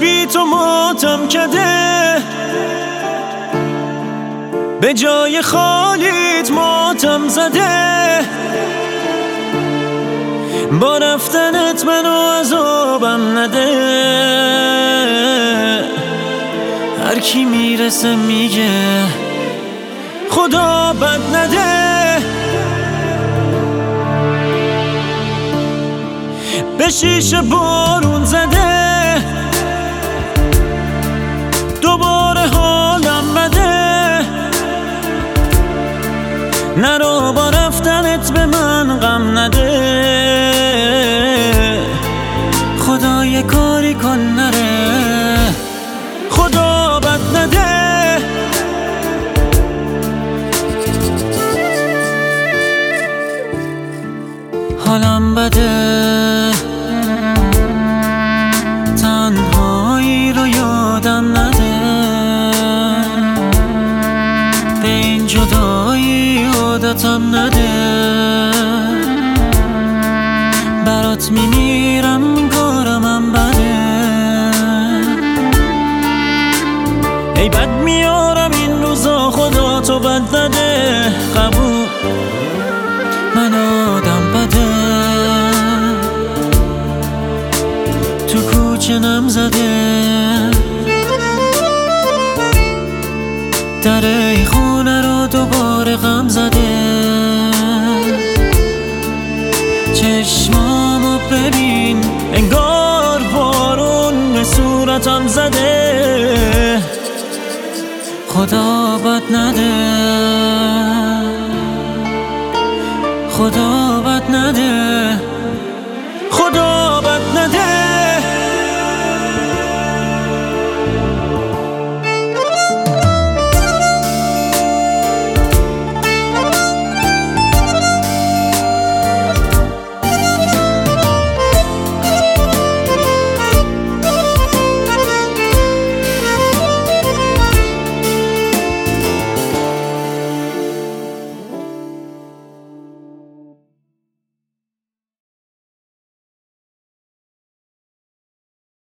بی تو ماتم کده، به جای خالیت ماتم زده. با رفتنت منو عذابم نده. هر کی میرسه میگه خدا بد نده. به شیشه بارون زده، دوباره حالم بده. نرو با رفتنت به من غم نده. خدا یه کاری کن نره، خدا بد نده. حالم بده، تنهایی رو یادم نده. به این جدایی عادتم نده. برات میمیرم کارمم بده. ای بد میارم این روزا، خدا تو بد نده. قبول، من آدم بده. تو کوچه نم زده، در ای خونه رو دوباره غم زده. چشمامو ببین، انگار بارون به صورتم زده. خدا بد نده، خدا بد نده، خدا